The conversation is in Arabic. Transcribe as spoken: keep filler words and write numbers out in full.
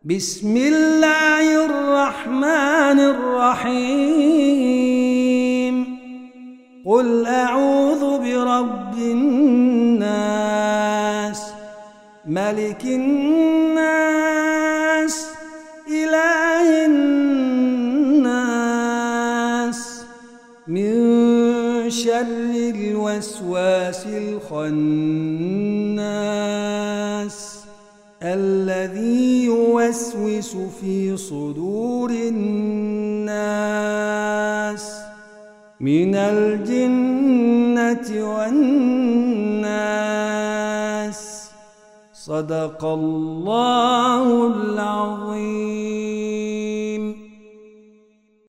بسم الله الرحمن الرحيم قل أعوذ برب الناس ملك الناس إله الناس من شر الوسواس الخناس الذي يوسوس في صدور الناس من الجنة والناس. صدق الله العظيم.